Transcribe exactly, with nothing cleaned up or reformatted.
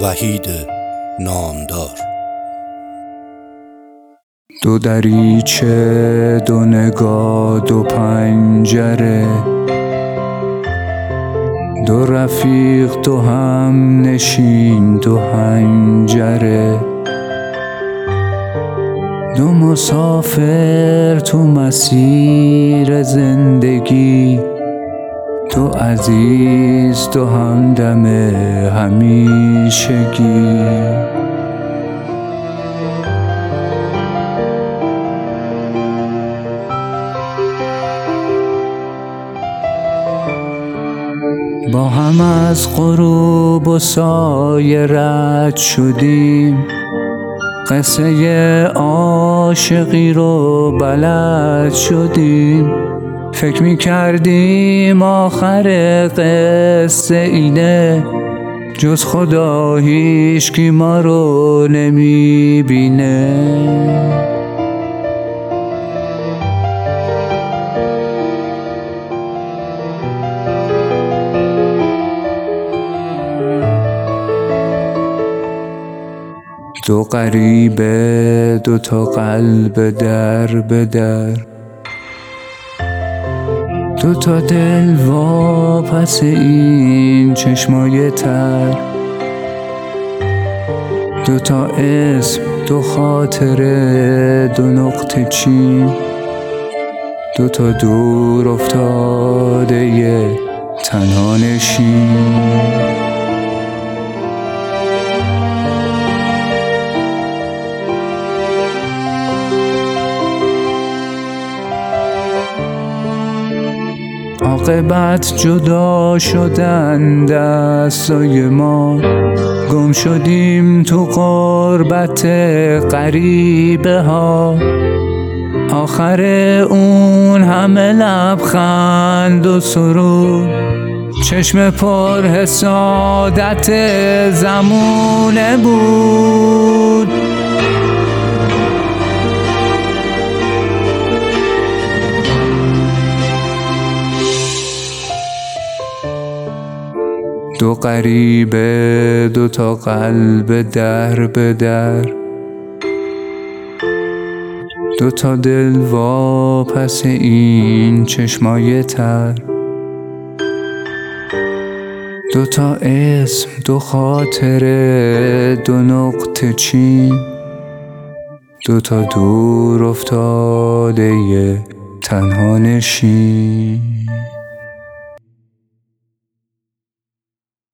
وحید نامدار. دو دریچه، دو نگاه، دو پنجره، دو رفیق، دو هم نشین، دو حنجره، دو مسافر تو مسیر زندگی، دو عزیز، دو همدم همیشگی. با هم از غروب و سایه رد شدیم، قصه عاشقی رو بلد شدیم. فکر می کردیم آخر قصه اینه، جز خدا هیچکی ما رو نمی بینه. دو غریبه، دو تا قلب در به در، دو تا دل واپس این چشمای تر، دو تا اسم، دو خاطره، دو نقطه چین، دو تا دور افتاده یه تنها نشین. عاقبت جدا شدن دستای ما، گم شدیم تو غربت غریبه ها. آخر اون همه لبخند و سرود، چشم پر حسادت زمونه بود. دو غریبه، دو تا قلب در به در، دو تا دل واپس این چشمای تر، دو تا اسم، دو خاطره، دو نقطه چین، دو تا دور افتاده یه تنها نشین.